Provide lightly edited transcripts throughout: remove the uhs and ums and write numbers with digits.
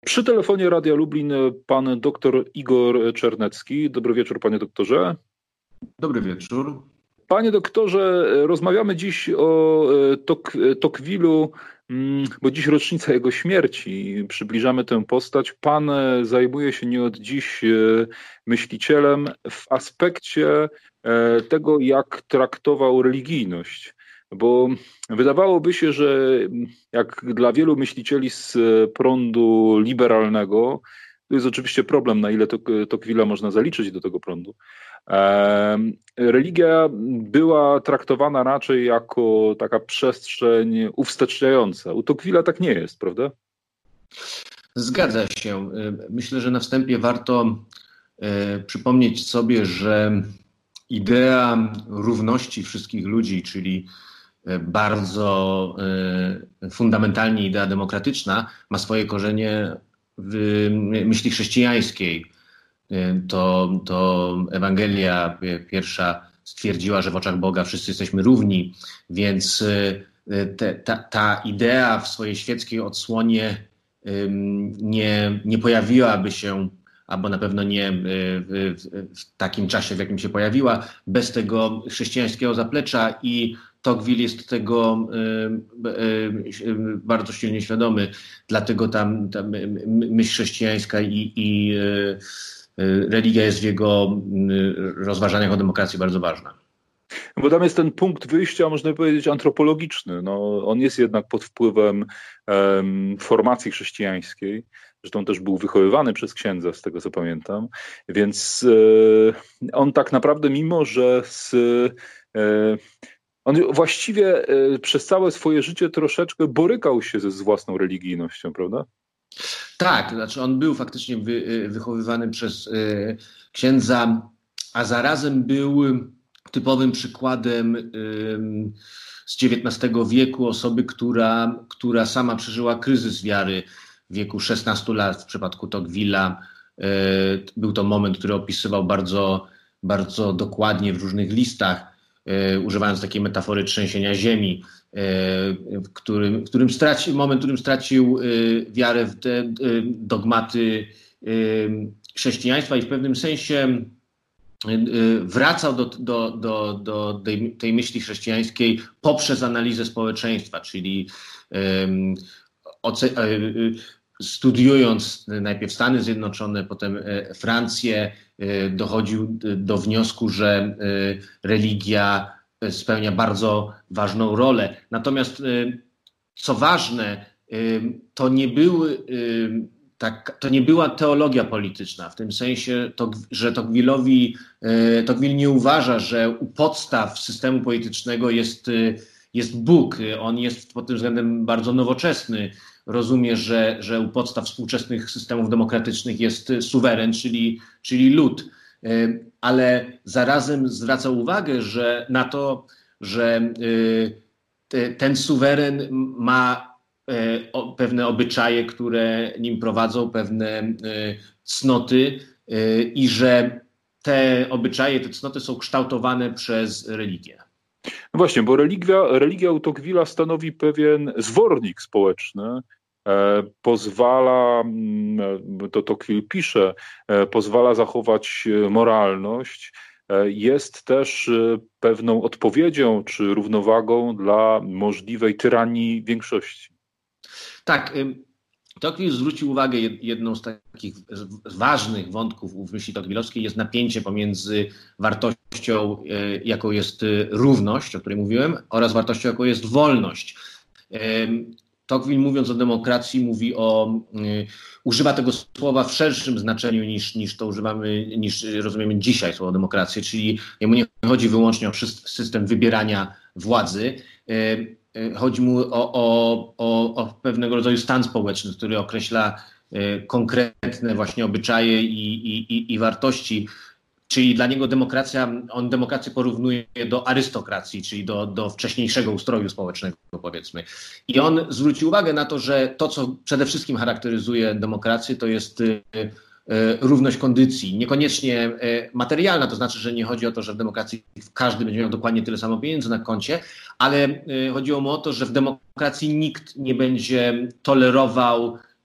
Przy telefonie Radia Lublin pan doktor Igor Czernecki. Dobry wieczór, panie doktorze. Dobry wieczór. Panie doktorze, rozmawiamy dziś o Tocqueville'u, bo dziś rocznica jego śmierci. Przybliżamy tę postać. Pan zajmuje się nie od dziś myślicielem w aspekcie tego, jak traktował religijność. Bo wydawałoby się, że jak dla wielu myślicieli z prądu liberalnego, to jest oczywiście problem, na ile Tocqueville'a można zaliczyć do tego prądu. Religia była traktowana raczej jako taka przestrzeń uwsteczniająca. U Tocqueville'a tak nie jest, prawda? Zgadza się. Myślę, że na wstępie warto przypomnieć sobie, że idea równości wszystkich ludzi, czyli bardzo fundamentalnie idea demokratyczna, ma swoje korzenie w myśli chrześcijańskiej. To Ewangelia pierwsza stwierdziła, że w oczach Boga wszyscy jesteśmy równi, więc ta idea w swojej świeckiej odsłonie nie pojawiłaby się, albo na pewno nie w takim czasie, w jakim się pojawiła, bez tego chrześcijańskiego zaplecza i Tocqueville jest tego bardzo silnie świadomy, dlatego ta myśl chrześcijańska i religia jest w jego rozważaniach o demokracji bardzo ważna. Bo tam jest ten punkt wyjścia, można powiedzieć, antropologiczny. No, on jest jednak pod wpływem formacji chrześcijańskiej. Zresztą też był wychowywany przez księdza, z tego co pamiętam. Więc on tak naprawdę, mimo że on właściwie przez całe swoje życie troszeczkę borykał się z własną religijnością, prawda? Tak, znaczy on był faktycznie wychowywany przez księdza, a zarazem był typowym przykładem z XIX wieku osoby, która sama przeżyła kryzys wiary w wieku 16 lat w przypadku Tocqueville'a. Był to moment, który opisywał bardzo, bardzo dokładnie w różnych listach, używając takiej metafory trzęsienia ziemi, w którym stracił wiarę w te dogmaty chrześcijaństwa i w pewnym sensie wracał do tej myśli chrześcijańskiej poprzez analizę społeczeństwa, czyli studiując najpierw Stany Zjednoczone, potem Francję, dochodził do wniosku, że religia spełnia bardzo ważną rolę. Natomiast co ważne, to nie była teologia polityczna, w tym sensie, że Tocqueville nie uważa, że u podstaw systemu politycznego jest Bóg. On jest pod tym względem bardzo nowoczesny. Rozumie, że u podstaw współczesnych systemów demokratycznych jest suweren, czyli lud. Ale zarazem zwraca uwagę na to, że ten suweren ma pewne obyczaje, które nim prowadzą, pewne cnoty i że te obyczaje, te cnoty są kształtowane przez religię. No właśnie, bo religia u Tocqueville'a stanowi pewien zwornik społeczny, pozwala, to Tocqueville pisze, pozwala zachować moralność, jest też pewną odpowiedzią czy równowagą dla możliwej tyranii większości. Tak, Tocqueville zwrócił uwagę, jedną z takich ważnych wątków w myśli tocqueville'owskiej jest napięcie pomiędzy wartością, jaką jest równość, o której mówiłem, oraz wartością, jaką jest wolność. Tocqueville, mówiąc o demokracji, używa tego słowa w szerszym znaczeniu niż rozumiemy dzisiaj słowo demokrację, czyli jemu nie chodzi wyłącznie o system wybierania władzy. Chodzi mu o pewnego rodzaju stan społeczny, który określa konkretne właśnie obyczaje i wartości. Czyli dla niego on demokrację porównuje do arystokracji, czyli do wcześniejszego ustroju społecznego, powiedzmy. I on zwrócił uwagę na to, że to, co przede wszystkim charakteryzuje demokrację, to jest równość kondycji. Niekoniecznie materialna, to znaczy, że nie chodzi o to, że w demokracji każdy będzie miał dokładnie tyle samo pieniędzy na koncie, ale chodziło mu o to, że w demokracji nikt nie będzie tolerował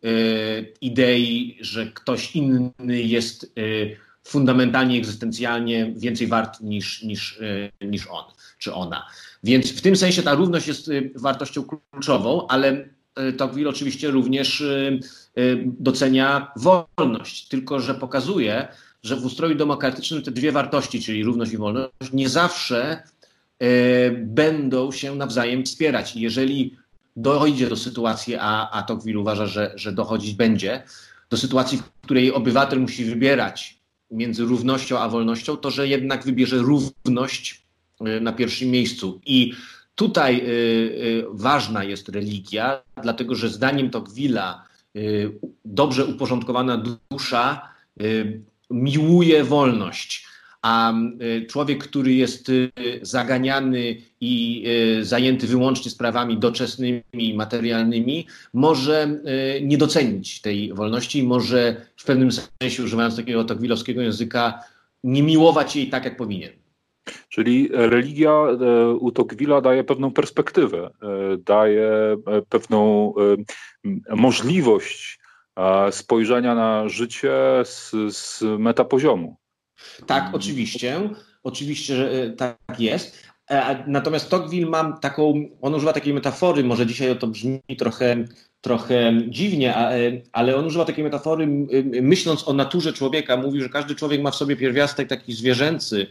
idei, że ktoś inny jest fundamentalnie, egzystencjalnie więcej wart niż on czy ona. Więc w tym sensie ta równość jest wartością kluczową, ale Tocqueville oczywiście również docenia wolność, tylko że pokazuje, że w ustroju demokratycznym te dwie wartości, czyli równość i wolność, nie zawsze będą się nawzajem wspierać. Jeżeli dojdzie do sytuacji, a Tocqueville uważa, że dochodzić będzie, do sytuacji, w której obywatel musi wybierać między równością a wolnością, to że jednak wybierze równość na pierwszym miejscu. I tutaj ważna jest religia, dlatego że zdaniem Tocqueville'a dobrze uporządkowana dusza miłuje wolność, a człowiek, który jest zaganiany i zajęty wyłącznie sprawami doczesnymi, materialnymi, może nie docenić tej wolności i może w pewnym sensie, używając takiego tocqueville'owskiego języka, nie miłować jej tak, jak powinien. Czyli religia u Tocqueville'a daje pewną perspektywę, daje pewną możliwość spojrzenia na życie z metapoziomu. Tak, oczywiście, że tak jest. Natomiast Tocqueville on używa takiej metafory, może dzisiaj to brzmi trochę dziwnie, ale on używa takiej metafory, myśląc o naturze człowieka, mówi, że każdy człowiek ma w sobie pierwiastek taki zwierzęcy,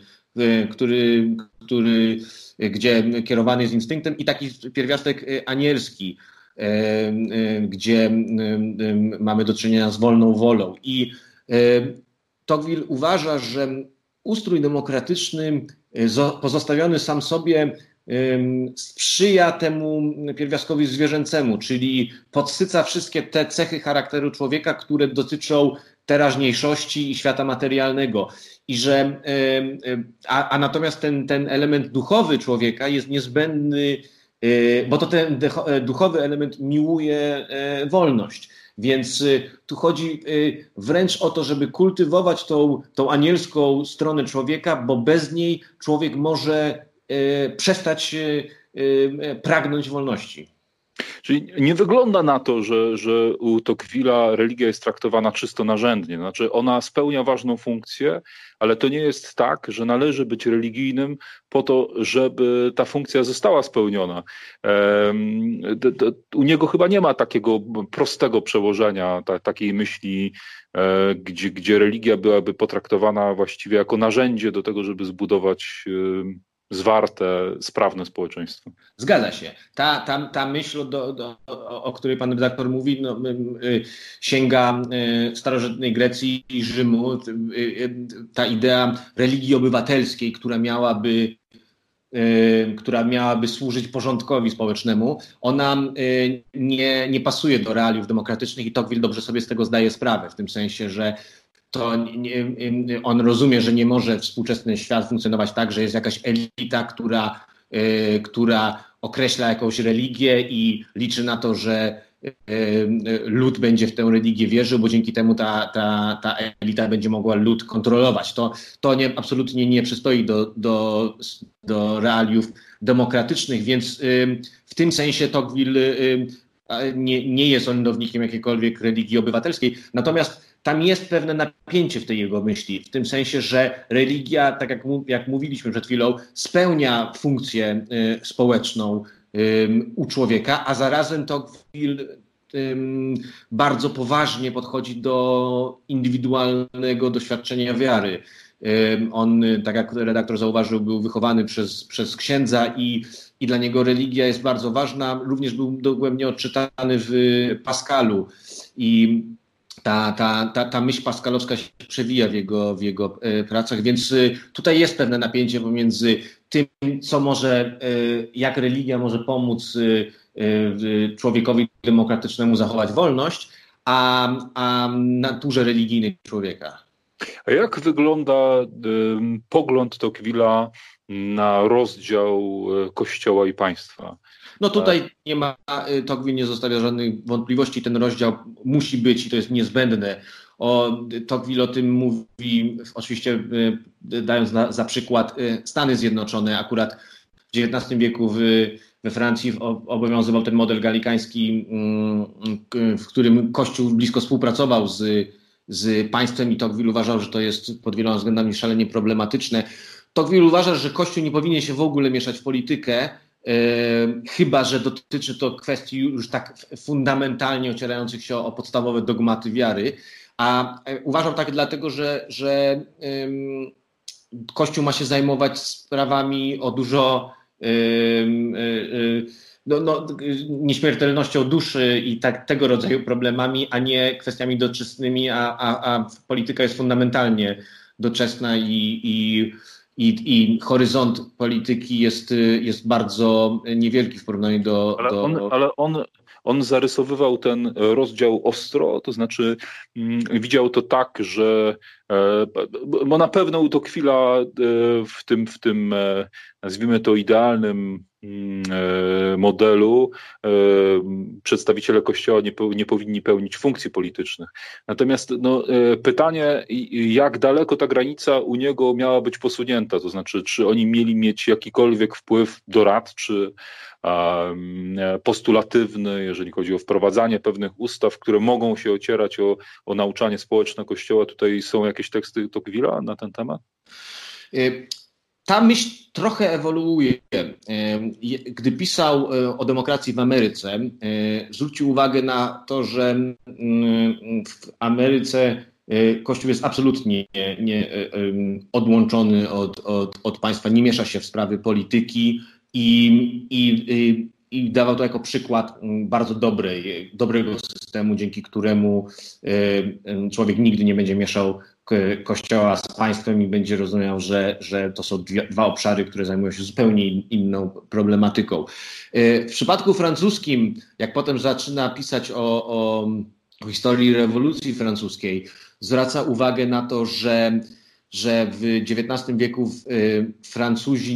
gdzie kierowany jest instynktem, i taki pierwiastek anielski, gdzie mamy do czynienia z wolną wolą. I Tocqueville uważa, że ustrój demokratyczny pozostawiony sam sobie sprzyja temu pierwiastkowi zwierzęcemu, czyli podsyca wszystkie te cechy charakteru człowieka, które dotyczą teraźniejszości i świata materialnego. I że, natomiast ten element duchowy człowieka jest niezbędny, bo to ten duchowy element miłuje wolność. Więc tu chodzi wręcz o to, żeby kultywować tą anielską stronę człowieka, bo bez niej człowiek może przestać pragnąć wolności. Czyli nie wygląda na to, że u Tocqueville'a religia jest traktowana czysto narzędnie. Znaczy ona spełnia ważną funkcję, ale to nie jest tak, że należy być religijnym po to, żeby ta funkcja została spełniona. U niego chyba nie ma takiego prostego przełożenia, takiej myśli, gdzie religia byłaby potraktowana właściwie jako narzędzie do tego, żeby zbudować zwarte, sprawne społeczeństwo. Zgadza się. Ta myśl, o której pan redaktor mówi, sięga starożytnej Grecji i Rzymu. Ta idea religii obywatelskiej, która miałaby służyć porządkowi społecznemu, ona nie pasuje do realiów demokratycznych i Tocqueville dobrze sobie z tego zdaje sprawę, w tym sensie, że on rozumie, że nie może współczesny świat funkcjonować tak, że jest jakaś elita, która określa jakąś religię i liczy na to, że lud będzie w tę religię wierzył, bo dzięki temu ta elita będzie mogła lud kontrolować. To absolutnie nie przystoi do realiów demokratycznych, więc w tym sensie Tocqueville nie jest orędownikiem jakiejkolwiek religii obywatelskiej. Natomiast tam jest pewne napięcie w tej jego myśli, w tym sensie, że religia, tak jak mówiliśmy przed chwilą, spełnia funkcję społeczną u człowieka, a zarazem Tocqueville bardzo poważnie podchodzi do indywidualnego doświadczenia wiary. On, tak jak redaktor zauważył, był wychowany przez księdza i dla niego religia jest bardzo ważna. Również był dogłębnie odczytany w Pascalu i ta myśl pascalowska się przewija w jego pracach, więc tutaj jest pewne napięcie pomiędzy tym, jak religia może pomóc człowiekowi demokratycznemu zachować wolność, a naturze religijnej człowieka. A jak wygląda pogląd Tocqueville'a na rozdział Kościoła i państwa? No tutaj Tocqueville nie zostawia żadnych wątpliwości, ten rozdział musi być i to jest niezbędne. Tocqueville o tym mówi, oczywiście dając za przykład Stany Zjednoczone. Akurat w XIX wieku w we Francji obowiązywał ten model galikański, w którym Kościół blisko współpracował z państwem i Tocqueville uważał, że to jest pod wieloma względami szalenie problematyczne. Tocqueville uważa, że Kościół nie powinien się w ogóle mieszać w politykę, chyba że dotyczy to kwestii już tak fundamentalnie ocierających się o podstawowe dogmaty wiary. A uważam tak dlatego, że Kościół ma się zajmować sprawami o dużo nieśmiertelnością duszy i tego rodzaju problemami, a nie kwestiami doczesnymi, a polityka jest fundamentalnie doczesna i horyzont polityki jest bardzo niewielki w porównaniu Ale on zarysowywał ten rozdział ostro, to znaczy widział to tak, że bo na pewno u Tocqueville'a w tym nazwijmy to idealnym modelu przedstawiciele Kościoła nie powinni pełnić funkcji politycznych. Natomiast pytanie, jak daleko ta granica u niego miała być posunięta, to znaczy, czy oni mieli mieć jakikolwiek wpływ doradczy, postulatywny, jeżeli chodzi o wprowadzanie pewnych ustaw, które mogą się ocierać o nauczanie społeczne Kościoła. Tutaj są jakieś teksty Tocqueville'a na ten temat? Ta myśl trochę ewoluuje. Gdy pisał o demokracji w Ameryce, zwrócił uwagę na to, że w Ameryce Kościół jest absolutnie odłączony od państwa, nie miesza się w sprawy polityki i dawał to jako przykład bardzo dobrego systemu, dzięki któremu człowiek nigdy nie będzie mieszał Kościoła z państwem i będzie rozumiał, że to są dwa obszary, które zajmują się zupełnie inną problematyką. W przypadku francuskim, jak potem zaczyna pisać o historii rewolucji francuskiej, zwraca uwagę na to, że w XIX wieku Francuzi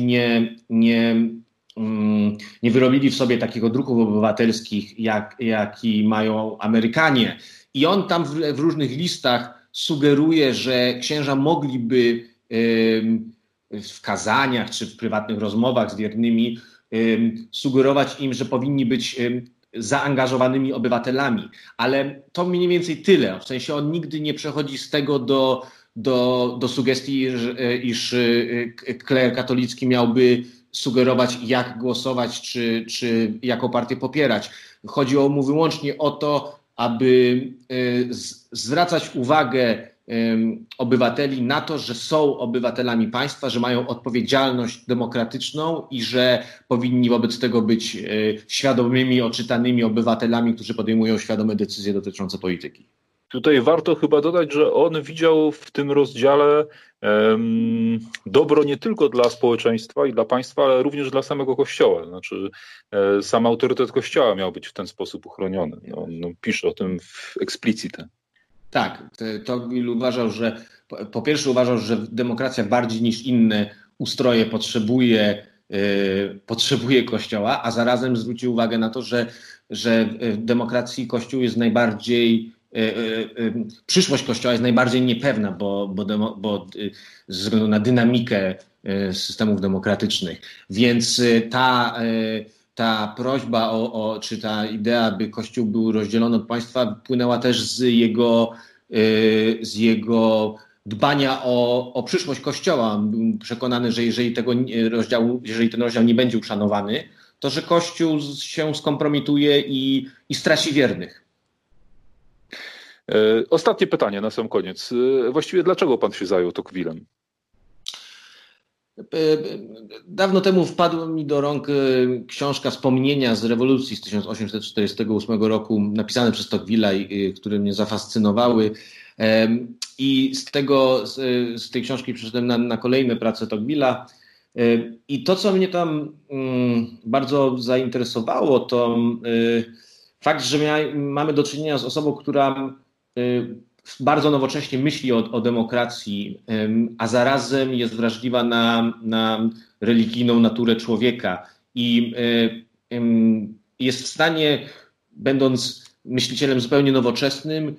nie wyrobili w sobie takich odruchów obywatelskich, jaki mają Amerykanie. I on tam w różnych listach sugeruje, że księża mogliby w kazaniach czy w prywatnych rozmowach z wiernymi sugerować im, że powinni być zaangażowanymi obywatelami. Ale to mniej więcej tyle. W sensie on nigdy nie przechodzi z tego do sugestii, iż kler katolicki miałby sugerować, jak głosować, czy jaką partię popierać. Chodziło mu wyłącznie o to, aby zwracać uwagę obywateli na to, że są obywatelami państwa, że mają odpowiedzialność demokratyczną i że powinni wobec tego być świadomymi, oczytanymi obywatelami, którzy podejmują świadome decyzje dotyczące polityki. Tutaj warto chyba dodać, że on widział w tym rozdziale dobro nie tylko dla społeczeństwa i dla państwa, ale również dla samego Kościoła. Znaczy sam autorytet Kościoła miał być w ten sposób uchroniony. On pisze o tym explicite. Tak, Tocqueville uważał, że po pierwsze uważał, że demokracja bardziej niż inne ustroje potrzebuje Kościoła, a zarazem zwrócił uwagę na to, że w demokracji Kościół jest przyszłość Kościoła jest najbardziej niepewna, bo ze względu na dynamikę systemów demokratycznych. Więc ta prośba czy ta idea, by Kościół był rozdzielony od państwa, płynęła też z jego dbania o przyszłość Kościoła. Był przekonany, że jeżeli ten rozdział nie będzie uszanowany, to że Kościół się skompromituje i straci wiernych. Ostatnie pytanie na sam koniec. Właściwie dlaczego pan się zajął Tocquevillem? Dawno temu wpadła mi do rąk książka Wspomnienia z rewolucji z 1848 roku, napisane przez Tocqueville'a, które mnie zafascynowały. I z tej książki przyszedłem na kolejne prace Tocqueville'a. I to, co mnie tam bardzo zainteresowało, to fakt, że mamy do czynienia z osobą, która bardzo nowocześnie myśli o demokracji, a zarazem jest wrażliwa na religijną naturę człowieka i jest w stanie, będąc myślicielem zupełnie nowoczesnym,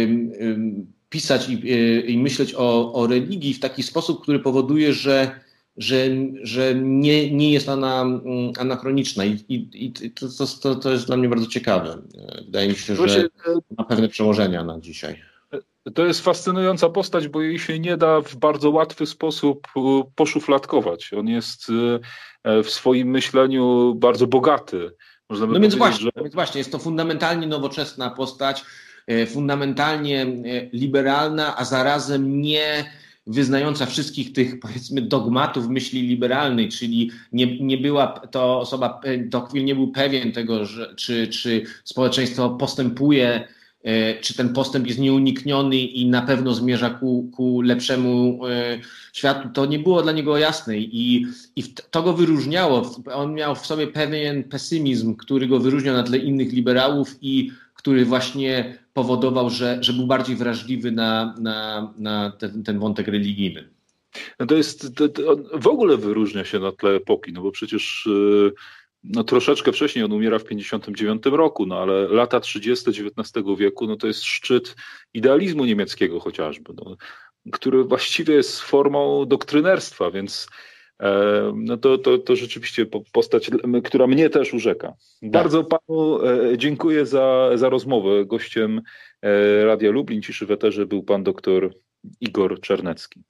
pisać i myśleć o religii w taki sposób, który powoduje, że nie jest ona anachroniczna i to jest dla mnie bardzo ciekawe. Wydaje mi się, że ma pewne przełożenia na dzisiaj. To jest fascynująca postać, bo jej się nie da w bardzo łatwy sposób poszufladkować. On jest w swoim myśleniu bardzo bogaty. Można by więc powiedzieć, właśnie, jest to fundamentalnie nowoczesna postać, fundamentalnie liberalna, a zarazem nie wyznająca wszystkich tych, powiedzmy, dogmatów myśli liberalnej, czyli nie była to osoba, Tocqueville nie był pewien tego, czy społeczeństwo postępuje, czy ten postęp jest nieunikniony i na pewno zmierza ku lepszemu światu. To nie było dla niego jasne i to go wyróżniało. On miał w sobie pewien pesymizm, który go wyróżniał na tle innych liberałów i który właśnie powodował, że był bardziej wrażliwy na ten wątek religijny. no on w ogóle wyróżnia się na tle epoki, no bo przecież troszeczkę wcześniej on umiera w 1959 roku, no ale lata 30. XIX wieku, no to jest szczyt idealizmu niemieckiego chociażby, no, który właściwie jest formą doktrynerstwa, więc no to rzeczywiście postać, która mnie też urzeka. Tak. Bardzo panu dziękuję za rozmowę. Gościem Radia Lublin Ciszy w Eterze był pan doktor Igor Czernecki.